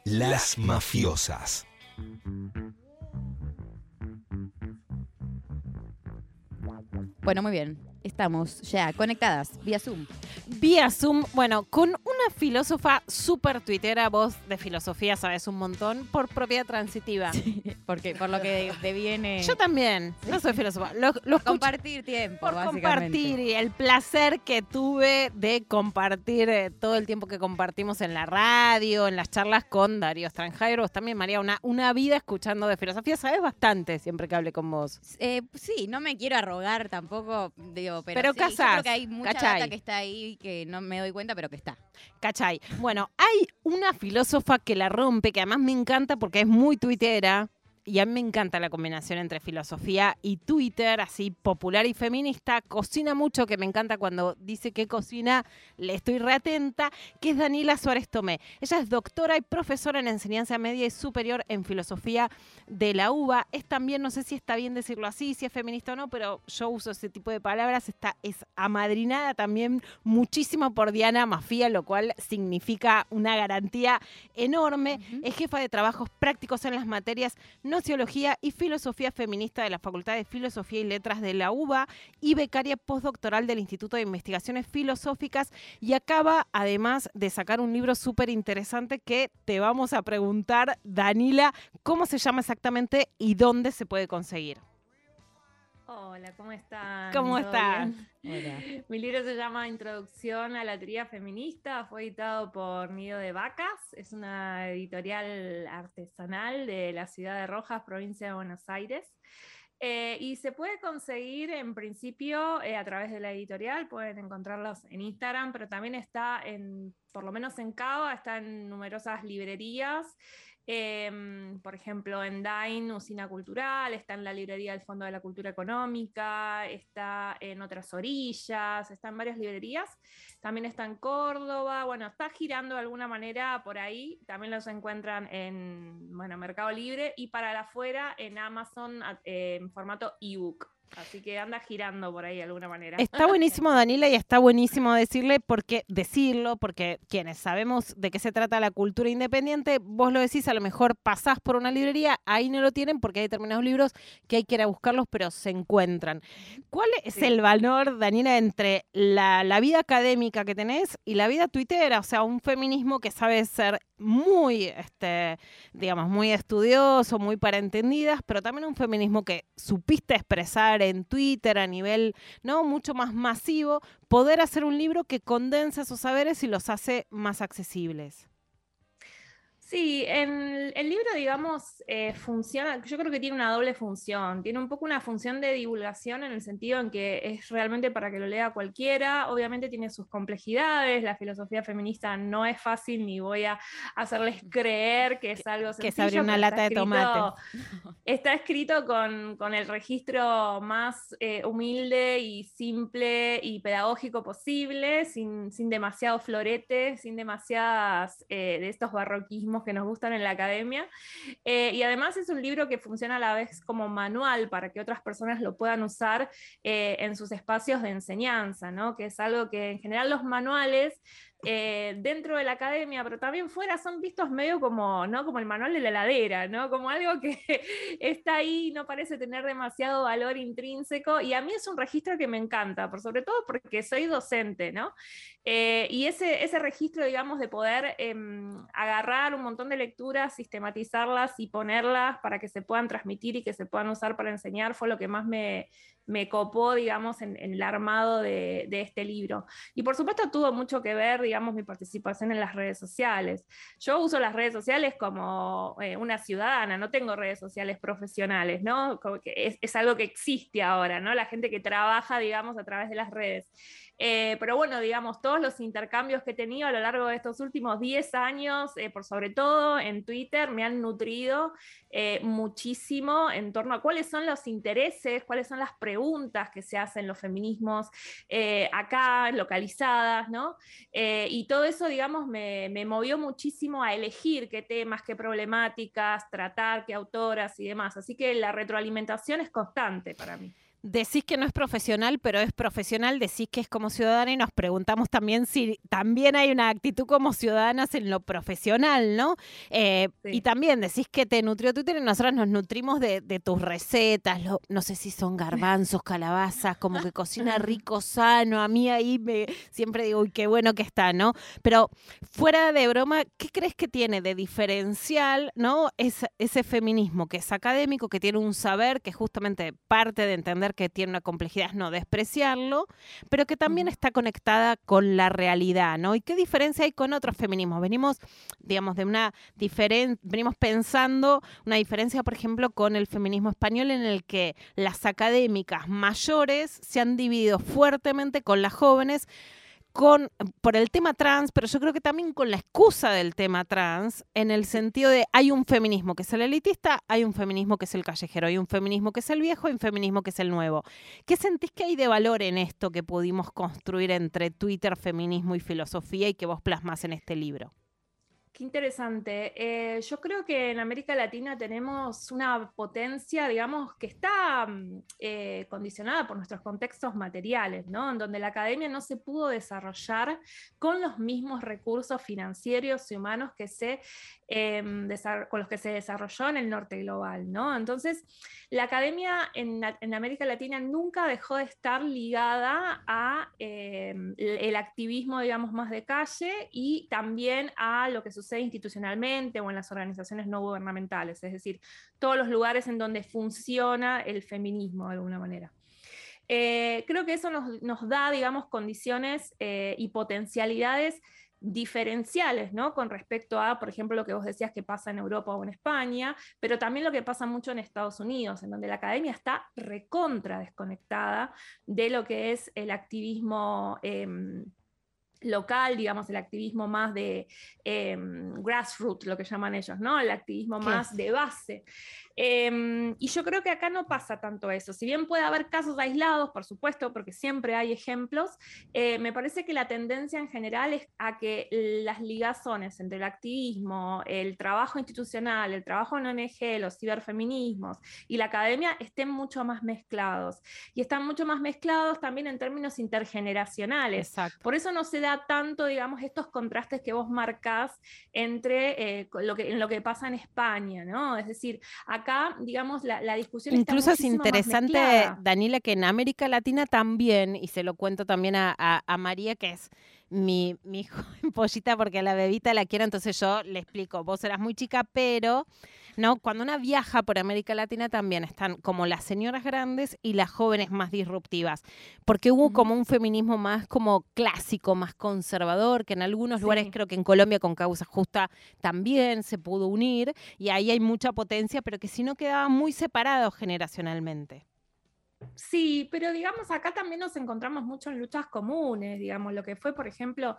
Las mafiosas. Bueno, muy bien. Estamos ya conectadas vía Zoom. Vía Zoom, bueno, con una filósofa súper tuitera, vos de filosofía sabes un montón, por propiedad transitiva. Sí, porque por lo que deviene... Yo también, no soy filósofa. Lo escucho compartir tiempo, por básicamente. compartir y el placer que tuve de compartir todo el tiempo que compartimos en la radio, en las charlas con Darío Stranjairos, también María, una vida escuchando de filosofía. Sabes bastante siempre que hable con vos. Sí, no me quiero arrogar tampoco, digo, Pero sí, casás, yo creo que hay mucha ¿cachai? data que está ahí que no me doy cuenta, pero que está. ¿Cachai? Bueno, hay una filósofa que la rompe, que además me encanta porque es muy tuitera. Y a mí me encanta la combinación entre filosofía y Twitter, así popular y feminista. Cocina mucho, que me encanta cuando dice que cocina, le estoy reatenta, que es Daniela Suárez Tomé. Ella es doctora y profesora en enseñanza media y superior en filosofía de la UBA. Es también, no sé si está bien decirlo así, si es feminista o no, pero yo uso ese tipo de palabras. Es amadrinada también muchísimo por Diana Mafía, lo cual significa una garantía enorme. Es jefa de trabajos prácticos en las materias Sociología y Filosofía Feminista de la Facultad de Filosofía y Letras de la UBA y becaria postdoctoral del Instituto de Investigaciones Filosóficas, y acaba además de sacar un libro súper interesante que te vamos a preguntar, Danila, ¿cómo se llama exactamente y dónde se puede conseguir? Hola, ¿cómo están? ¿Cómo ¿Todo estás? bien? Hola. Mi libro se llama Introducción a la teoría feminista, fue editado por Nido de Vacas, es una editorial artesanal de la ciudad de Rojas, provincia de Buenos Aires. Y se puede conseguir en principio a través de la editorial, pueden encontrarlos en Instagram, pero también está por lo menos en Cava, está en numerosas librerías. Por ejemplo, en Dain, Usina Cultural, está en la librería del Fondo de la Cultura Económica, está en Otras Orillas, está en varias librerías, también está en Córdoba, bueno, está girando de alguna manera por ahí, también los encuentran en Mercado Libre y para la afuera en Amazon en formato ebook. Así que anda girando por ahí de alguna manera. Está buenísimo, Danila, y está buenísimo decirlo, porque quienes sabemos de qué se trata la cultura independiente, vos lo decís, a lo mejor pasás por una librería, ahí no lo tienen porque hay determinados libros que hay que ir a buscarlos, pero se encuentran. ¿Cuál es el valor, Danila, entre la vida académica que tenés y la vida tuitera? O sea, un feminismo que sabe ser muy, digamos, muy estudioso, muy para entendidas, pero también un feminismo que supiste expresar en Twitter a nivel, ¿no?, mucho más masivo, poder hacer un libro que condensa esos saberes y los hace más accesibles. Sí, el libro, digamos, funciona, yo creo que tiene una doble función. Tiene un poco una función de divulgación en el sentido en que es realmente para que lo lea cualquiera. Obviamente tiene sus complejidades, la filosofía feminista no es fácil, ni voy a hacerles creer que es algo sencillo. Que se abre una lata de tomate. Está escrito con el registro más humilde y simple y pedagógico posible, sin demasiado florete, sin demasiadas de estos barroquismos que nos gustan en la academia. Y además es un libro que funciona a la vez como manual para que otras personas lo puedan usar en sus espacios de enseñanza, ¿no? Que es algo que en general los manuales dentro de la academia, pero también fuera, son vistos medio como, ¿no?, como el manual de la heladera, ¿no?, como algo que está ahí, no parece tener demasiado valor intrínseco, y a mí es un registro que me encanta, por sobre todo porque soy docente, ¿no? Y ese registro, digamos, de poder agarrar un montón de lecturas, sistematizarlas y ponerlas para que se puedan transmitir y que se puedan usar para enseñar, fue lo que más me copó, digamos, en el armado de este libro. Y por supuesto tuvo mucho que ver, digamos, mi participación en las redes sociales. Yo uso las redes sociales como una ciudadana, no tengo redes sociales profesionales, ¿no? Como que es algo que existe ahora, ¿no? La gente que trabaja, digamos, a través de las redes. Pero bueno, digamos, todos los intercambios que he tenido a lo largo de estos últimos 10 años, por sobre todo en Twitter, me han nutrido muchísimo en torno a cuáles son los intereses, cuáles son las preguntas que se hacen los feminismos acá, localizadas, ¿no? Y todo eso, digamos, me movió muchísimo a elegir qué temas, qué problemáticas tratar, qué autoras y demás. Así que la retroalimentación es constante para mí. Decís que no es profesional, pero es profesional, decís que es como ciudadana y nos preguntamos también si también hay una actitud como ciudadanas en lo profesional, ¿no? Sí. Y también decís que te nutrió Twitter y nosotras nos nutrimos de tus recetas, no sé si son garbanzos, calabazas, como que cocina rico, sano, a mí ahí siempre digo, uy, qué bueno que está, ¿no? Pero fuera de broma, ¿qué crees que tiene de diferencial, ¿no? Ese feminismo que es académico, que tiene un saber, que justamente parte de entender que tiene una complejidad, es no despreciarlo, pero que también está conectada con la realidad, ¿no? ¿Y qué diferencia hay con otros feminismos? Venimos, digamos, venimos pensando una diferencia, por ejemplo, con el feminismo español, en el que las académicas mayores se han dividido fuertemente con las jóvenes, por el tema trans, pero yo creo que también con la excusa del tema trans, en el sentido de hay un feminismo que es el elitista, hay un feminismo que es el callejero, hay un feminismo que es el viejo, hay un feminismo que es el nuevo. ¿Qué sentís que hay de valor en esto que pudimos construir entre Twitter, feminismo y filosofía y que vos plasmás en este libro? Qué interesante. Yo creo que en América Latina tenemos una potencia, digamos, que está condicionada por nuestros contextos materiales, ¿no? En donde la academia no se pudo desarrollar con los mismos recursos financieros y humanos con los que se desarrolló en el norte global, ¿no? Entonces, la academia en América Latina nunca dejó de estar ligada a el activismo, digamos, más de calle y también a lo que sucede institucionalmente o en las organizaciones no gubernamentales, es decir, todos los lugares en donde funciona el feminismo de alguna manera. Creo que eso nos da, digamos, condiciones y potencialidades diferenciales, ¿no? Con respecto a, por ejemplo, lo que vos decías que pasa en Europa o en España, pero también lo que pasa mucho en Estados Unidos, en donde la academia está recontra desconectada de lo que es el activismo local, digamos, el activismo más de grassroots, lo que llaman ellos, ¿no? El activismo más de base. Y yo creo que acá no pasa tanto eso. Si bien puede haber casos aislados, por supuesto, porque siempre hay ejemplos, me parece que la tendencia en general es a que las ligazones entre el activismo, el trabajo institucional, el trabajo en ONG, los ciberfeminismos y la academia estén mucho más mezclados. Y están mucho más mezclados también en términos intergeneracionales. Exacto. Por eso no se da tanto, digamos, estos contrastes que vos marcás entre en lo que pasa en España, ¿no? Es decir, acá, digamos, la discusión incluso está muchísimo es interesante, más mezclada. Daniela, que en América Latina también, y se lo cuento también a María, que es mi joven pollita, porque a la bebita la quiero, entonces yo le explico, vos eras muy chica, pero no, cuando una viaja por América Latina también están como las señoras grandes y las jóvenes más disruptivas, porque hubo como un feminismo más como clásico, más conservador, que en algunos lugares, creo que en Colombia con Causa Justa también se pudo unir, y ahí hay mucha potencia, pero que si no quedaba muy separados generacionalmente. Sí, pero digamos, acá también nos encontramos mucho en luchas comunes, digamos, lo que fue, por ejemplo,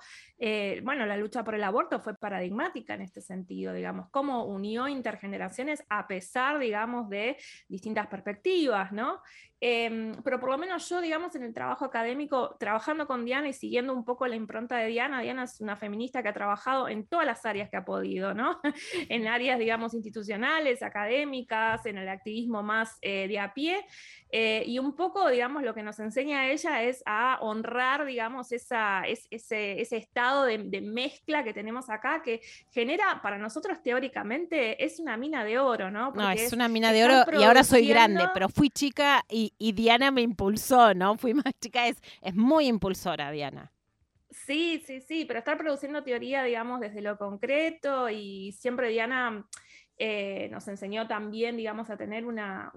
la lucha por el aborto fue paradigmática en este sentido, digamos, cómo unió intergeneraciones a pesar, digamos, de distintas perspectivas, ¿no? Pero por lo menos yo, digamos, en el trabajo académico, trabajando con Diana y siguiendo un poco la impronta de Diana es una feminista que ha trabajado en todas las áreas que ha podido, ¿no? En áreas, digamos, institucionales, académicas, en el activismo más de a pie, y un poco, digamos, lo que nos enseña a ella es a honrar, digamos, ese estado de mezcla que tenemos acá, que genera, para nosotros teóricamente, es una mina de oro, ¿no? Porque no, es una mina de oro y ahora soy grande, pero fui chica y Diana me impulsó, ¿no? Fui más chica, es muy impulsora, Diana. Sí, pero estar produciendo teoría, digamos, desde lo concreto, y siempre Diana nos enseñó también, digamos, a tener una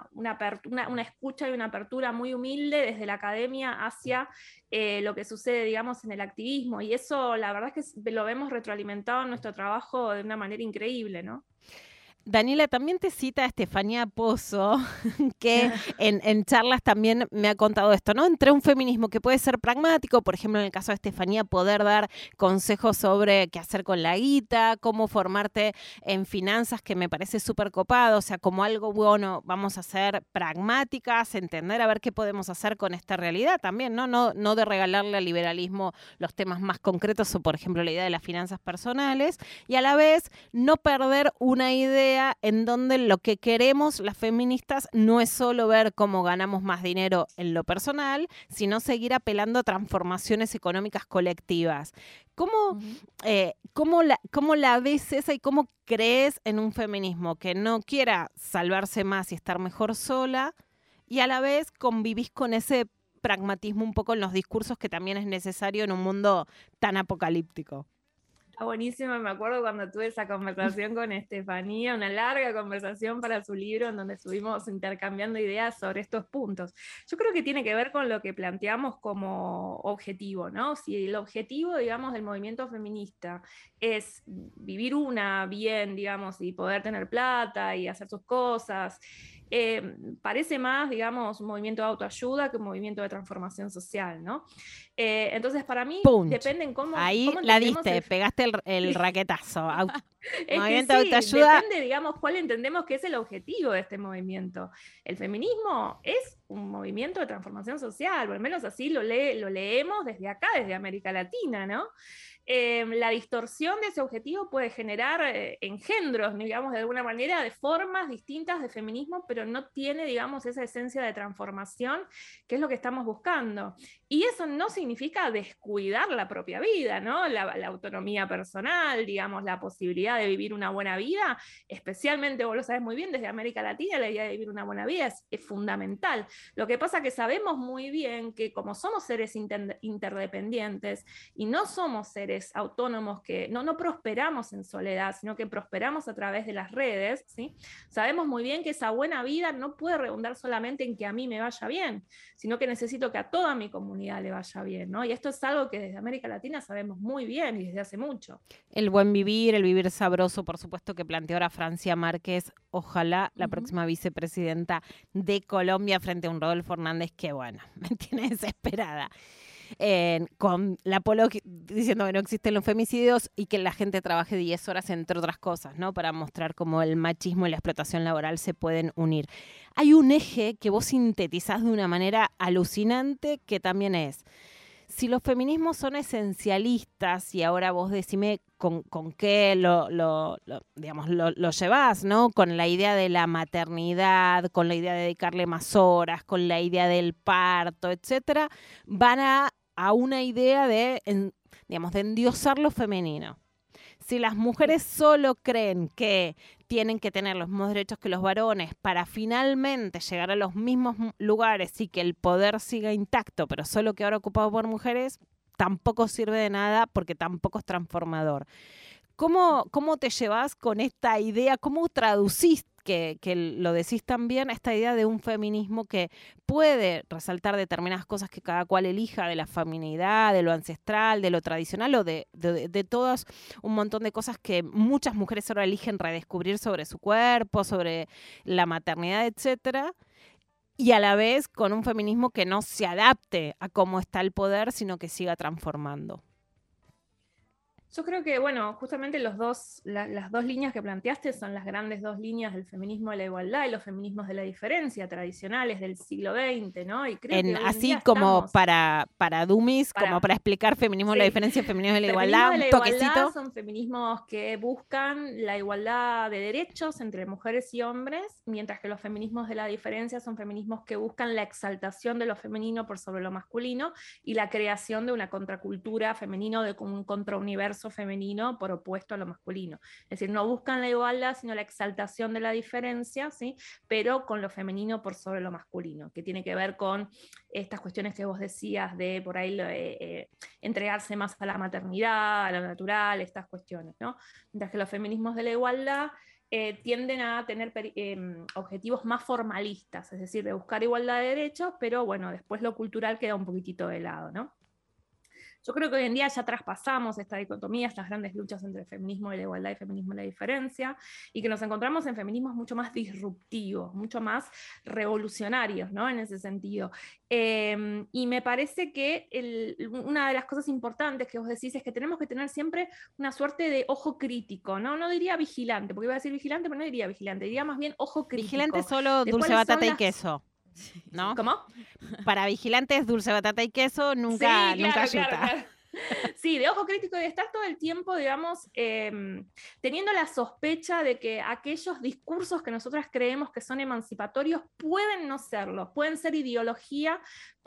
escucha y una apertura muy humilde desde la academia hacia lo que sucede, digamos, en el activismo, y eso la verdad es que lo vemos retroalimentado en nuestro trabajo de una manera increíble, ¿no? Daniela, también te cita Estefanía Pozo, que en charlas también me ha contado esto, ¿no? Entre un feminismo que puede ser pragmático, por ejemplo, en el caso de Estefanía, poder dar consejos sobre qué hacer con la guita, cómo formarte en finanzas, que me parece súper copado, o sea, como algo bueno, vamos a ser pragmáticas, entender a ver qué podemos hacer con esta realidad también, ¿no? No de regalarle al liberalismo los temas más concretos, o por ejemplo la idea de las finanzas personales, y a la vez no perder una idea idea en donde lo que queremos las feministas no es solo ver cómo ganamos más dinero en lo personal, sino seguir apelando a transformaciones económicas colectivas. ¿Cómo la ves esa y cómo crees en un feminismo que no quiera salvarse más y estar mejor sola y a la vez convivís con ese pragmatismo un poco en los discursos que también es necesario en un mundo tan apocalíptico? Está buenísimo, me acuerdo cuando tuve esa conversación con Estefanía, una larga conversación para su libro en donde estuvimos intercambiando ideas sobre estos puntos. Yo creo que tiene que ver con lo que planteamos como objetivo, ¿no? Si el objetivo, digamos, del movimiento feminista es vivir bien, digamos, y poder tener plata y hacer sus cosas, parece más, digamos, un movimiento de autoayuda que un movimiento de transformación social, ¿no? Entonces, para mí, depende en cómo... Ahí cómo la diste, pegaste el raquetazo. Movimiento de autoayuda. Depende, digamos, cuál entendemos que es el objetivo de este movimiento. El feminismo es un movimiento de transformación social, o al menos así lo leemos desde acá, desde América Latina, ¿no? La distorsión de ese objetivo puede generar engendros, digamos, de alguna manera, de formas distintas de feminismo, pero no tiene, digamos, esa esencia de transformación, que es lo que estamos buscando. Y eso no significa descuidar la propia vida, ¿no? La autonomía personal, digamos, la posibilidad de vivir una buena vida, especialmente, vos lo sabés muy bien, desde América Latina, la idea de vivir una buena vida es fundamental. Lo que pasa es que sabemos muy bien que como somos seres interdependientes y no somos seres autónomos que no prosperamos en soledad, sino que prosperamos a través de las redes, ¿sí? Sabemos muy bien que esa buena vida no puede redundar solamente en que a mí me vaya bien, sino que necesito que a toda mi comunidad le vaya bien, ¿no? Y esto es algo que desde América Latina sabemos muy bien y desde hace mucho. El buen vivir, el vivir sabroso, por supuesto, que planteó ahora Francia Márquez, ojalá la próxima vicepresidenta de Colombia frente a un Rodolfo Hernández que, bueno, me tiene desesperada. Con la Polo diciendo que no existen los femicidios y que la gente trabaje 10 horas, entre otras cosas, ¿no? Para mostrar cómo el machismo y la explotación laboral se pueden unir. Hay un eje que vos sintetizás de una manera alucinante que también es: si los feminismos son esencialistas, y ahora vos decime con qué lo llevás, ¿no? Con la idea de la maternidad, con la idea de dedicarle más horas, con la idea del parto, etcétera, van a una idea de endiosar lo femenino. Si las mujeres solo creen que tienen que tener los mismos derechos que los varones para finalmente llegar a los mismos lugares y que el poder siga intacto, pero solo que ahora ocupado por mujeres, tampoco sirve de nada porque tampoco es transformador. ¿Cómo te llevas con esta idea? ¿Cómo traducís, que lo decís también, esta idea de un feminismo que puede resaltar determinadas cosas que cada cual elija, de la feminidad, de lo ancestral, de lo tradicional o de todas un montón de cosas que muchas mujeres ahora eligen redescubrir sobre su cuerpo, sobre la maternidad, etcétera? Y a la vez con un feminismo que no se adapte a cómo está el poder, sino que siga transformando. Yo creo que, bueno, justamente las dos líneas que planteaste son las grandes dos líneas del feminismo de la igualdad y los feminismos de la diferencia tradicionales del siglo XX, ¿no? Y creo que así como para dummies, como para explicar feminismo de la diferencia y feminismo de la igualdad, un toquecito. Son feminismos que buscan la igualdad de derechos entre mujeres y hombres, mientras que los feminismos de la diferencia son feminismos que buscan la exaltación de lo femenino por sobre lo masculino y la creación de una contracultura femenino, de un contrauniverso femenino por opuesto a lo masculino. Es decir, no buscan la igualdad, sino la exaltación de la diferencia, ¿sí? Pero con lo femenino por sobre lo masculino, que tiene que ver con estas cuestiones que vos decías de por ahí entregarse más a la maternidad, a lo natural, estas cuestiones, ¿no? Mientras que los feminismos de la igualdad tienden a tener objetivos más formalistas, es decir, de buscar igualdad de derechos, pero bueno, después lo cultural queda un poquitito de lado, ¿no? Yo creo que hoy en día ya traspasamos esta dicotomía, estas grandes luchas entre feminismo de la igualdad y feminismo de la diferencia, y que nos encontramos en feminismos mucho más disruptivos, mucho más revolucionarios, ¿no? En ese sentido. Y me parece que una de las cosas importantes que vos decís es que tenemos que tener siempre una suerte de ojo crítico, ¿no? No diría vigilante, porque iba a decir vigilante, pero no diría vigilante, diría más bien ojo crítico. Vigilante solo dulce, batata y queso, ¿no? ¿Cómo? Para vigilantes, dulce, batata y queso, nunca, sí, nunca claro, ayuda. Claro. Sí, de ojo crítico y de estar todo el tiempo, digamos, teniendo la sospecha de que aquellos discursos que nosotras creemos que son emancipatorios pueden no serlo, pueden ser ideología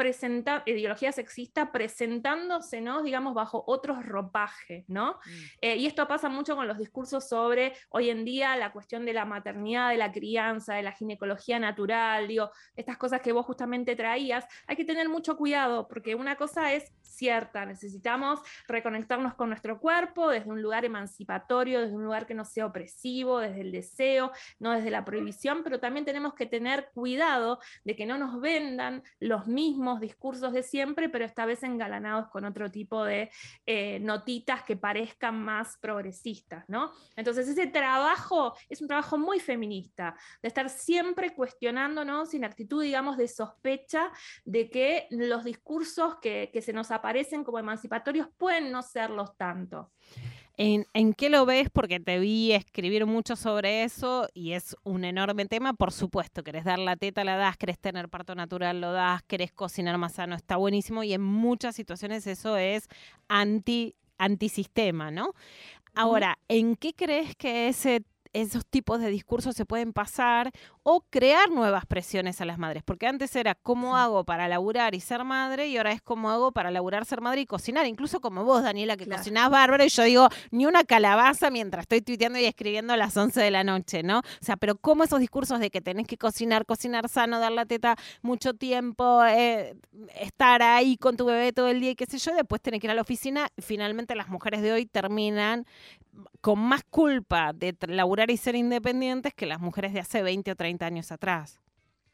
sexista presentándose, ¿no? Digamos, bajo otros ropajes, ¿no? Y esto pasa mucho con los discursos sobre, hoy en día, la cuestión de la maternidad, de la crianza, de la ginecología natural, digo, estas cosas que vos justamente traías, hay que tener mucho cuidado, porque una cosa es cierta, necesitamos reconectarnos con nuestro cuerpo desde un lugar emancipatorio, desde un lugar que no sea opresivo, desde el deseo, no desde la prohibición, pero también tenemos que tener cuidado de que no nos vendan los mismos discursos de siempre, pero esta vez engalanados con otro tipo de notitas que parezcan más progresistas, ¿no? Entonces ese trabajo es un trabajo muy feminista, de estar siempre cuestionándonos sin actitud, digamos, de sospecha de que los discursos que se nos aparecen como emancipatorios pueden no serlos tanto. ¿En qué lo ves? Porque te vi escribir mucho sobre eso y es un enorme tema. Por supuesto, querés dar la teta, la das, querés tener parto natural, lo das, querés cocinar más sano, está buenísimo y en muchas situaciones eso es antisistema, ¿no? Ahora, ¿en qué crees que esos tipos de discursos se pueden pasar o crear nuevas presiones a las madres? Porque antes era cómo hago para laburar y ser madre y ahora es cómo hago para laburar, ser madre y cocinar. Incluso como vos, Daniela, que cocinás bárbaro y yo digo, ni una calabaza mientras estoy tuiteando y escribiendo a las 11 de la noche, ¿no? O sea, pero cómo esos discursos de que tenés que cocinar sano, dar la teta mucho tiempo, estar ahí con tu bebé todo el día y qué sé yo, después tenés que ir a la oficina. Finalmente las mujeres de hoy terminan con más culpa de laburar y ser independientes que las mujeres de hace 20 o 30 años atrás.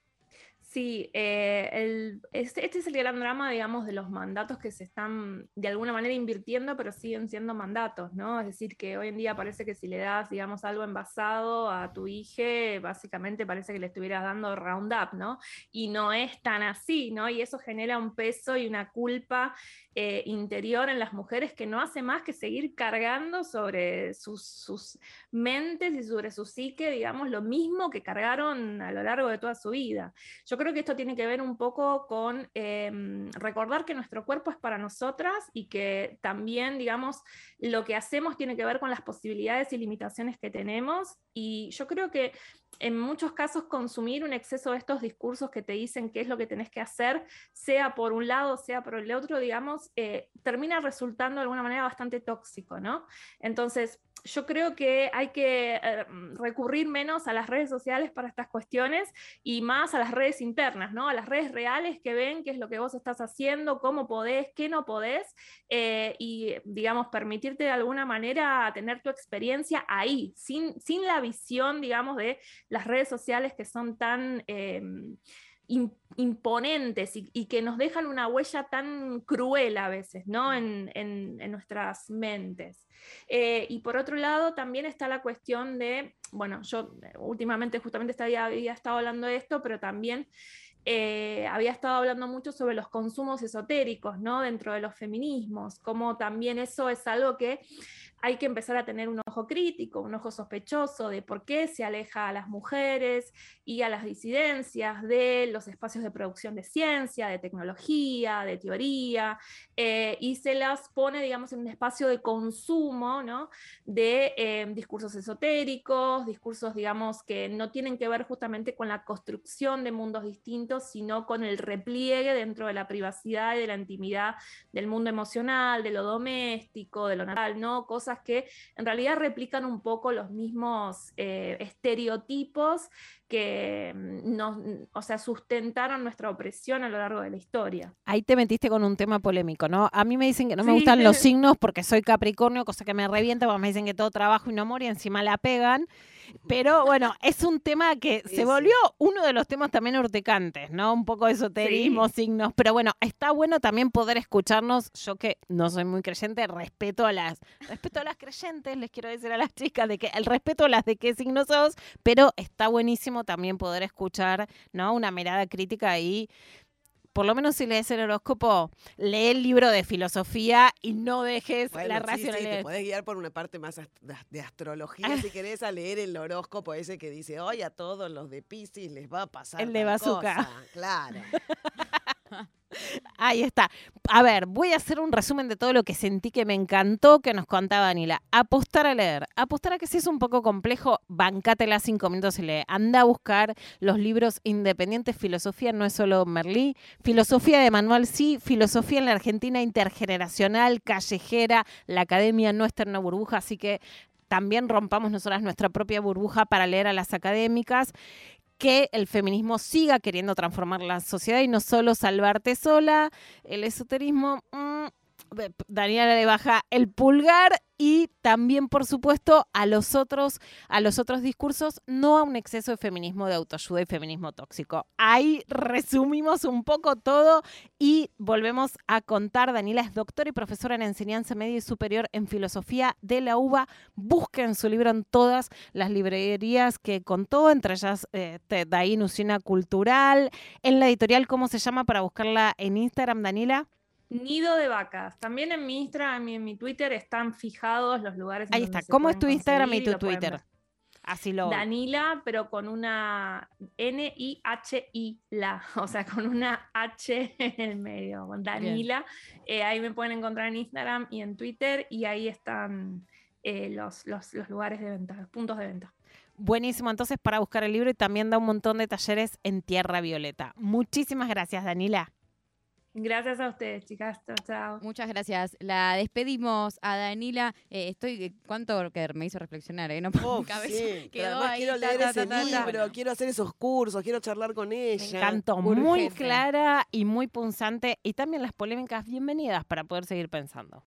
Sí, este es el gran drama, digamos, de los mandatos que se están de alguna manera invirtiendo, pero siguen siendo mandatos, ¿no? Es decir, que hoy en día parece que si le das, digamos, algo envasado a tu hija, básicamente parece que le estuvieras dando Roundup, ¿no? Y no es tan así, ¿no? Y eso genera un peso y una culpa interior en las mujeres que no hace más que seguir cargando sobre sus mentes y sobre su psique, digamos, lo mismo que cargaron a lo largo de toda su vida. Yo creo que esto tiene que ver un poco con recordar que nuestro cuerpo es para nosotras y que también, digamos, lo que hacemos tiene que ver con las posibilidades y limitaciones que tenemos. Y yo creo que en muchos casos consumir un exceso de estos discursos que te dicen qué es lo que tenés que hacer, sea por un lado, sea por el otro, digamos, termina resultando de alguna manera bastante tóxico, ¿no? Entonces, yo creo que hay que recurrir menos a las redes sociales para estas cuestiones y más a las redes internas, ¿no? A las redes reales que ven qué es lo que vos estás haciendo, cómo podés, qué no podés, y, digamos, permitirte de alguna manera tener tu experiencia ahí, sin la visión, digamos, de las redes sociales que son tan imponentes y que nos dejan una huella tan cruel a veces, ¿no? en nuestras mentes. Y por otro lado también está la cuestión de, bueno, yo últimamente justamente había estado hablando de esto, pero también había estado hablando mucho sobre los consumos esotéricos, ¿no? Dentro de los feminismos, como también eso es algo que hay que empezar a tener un ojo crítico, un ojo sospechoso de por qué se aleja a las mujeres y a las disidencias de los espacios de producción de ciencia, de tecnología, de teoría, y se las pone, digamos, en un espacio de consumo, ¿no? De discursos esotéricos, discursos, digamos, que no tienen que ver justamente con la construcción de mundos distintos, sino con el repliegue dentro de la privacidad y de la intimidad del mundo emocional, de lo doméstico, de lo natural, ¿no? Cosas que en realidad replican un poco los mismos estereotipos que sustentaron nuestra opresión a lo largo de la historia. Ahí te metiste con un tema polémico, ¿no? A mí me dicen que no me gustan los signos porque soy Capricornio, cosa que me revienta, porque me dicen que todo trabajo y no amor y encima la pegan. Pero bueno, es un tema que se volvió uno de los temas también urticantes, ¿no? Un poco de esoterismo, signos. Pero bueno, está bueno también poder escucharnos. Yo que no soy muy creyente, respeto a las creyentes, les quiero decir a las chicas de que el respeto a las de qué signo sos, pero está buenísimo también poder escuchar, ¿no? Una mirada crítica y por lo menos si lees el horóscopo, lee el libro de filosofía y no dejes la racionalidad. Sí, te podés guiar por una parte más de astrología si querés a leer el horóscopo ese que dice, hoy a todos los de Piscis les va a pasar el de Bazooka. Claro. Ahí está. A ver, voy a hacer un resumen de todo lo que sentí que me encantó que nos contaba Danila. Apostar a leer. Apostar a que si es un poco complejo, bancátela 5 minutos y lee. Anda a buscar los libros independientes. Filosofía no es solo Merlí. Filosofía de manual sí. Filosofía en la Argentina intergeneracional, callejera. La academia no está en una burbuja, así que también rompamos nosotras nuestra propia burbuja para leer a las académicas. Que el feminismo siga queriendo transformar la sociedad y no solo salvarte sola. El esoterismo, Daniela le baja el pulgar. Y también, por supuesto, a los otros discursos, no a un exceso de feminismo de autoayuda y feminismo tóxico. Ahí resumimos un poco todo y volvemos a contar. Daniela es doctora y profesora en enseñanza media y superior en filosofía de la UBA. Busquen su libro en todas las librerías que contó, entre ellas Daín Usina Cultural. En la editorial, ¿cómo se llama para buscarla en Instagram, Daniela? Nido de Vacas. También en mi Instagram y en mi Twitter están fijados los lugares. Ahí está. ¿Cómo es tu Instagram y tu Twitter? Así lo... Danila, pero con una N-I-H-I, o sea, con una H en el medio. Con Danila. Ahí me pueden encontrar en Instagram y en Twitter y ahí están los lugares de venta, los puntos de venta. Buenísimo, entonces para buscar el libro y también da un montón de talleres en Tierra Violeta. Muchísimas gracias, Danila. Gracias a ustedes, chicas. Chao, chao. Muchas gracias. La despedimos a Danila. ¿Cuánto que me hizo reflexionar? No puedo, mi cabeza Sí, quedó además ahí. quiero leer ese libro, quiero hacer esos cursos, quiero charlar con ella. Me encantó, muy clara y muy punzante. Y también las polémicas bienvenidas para poder seguir pensando.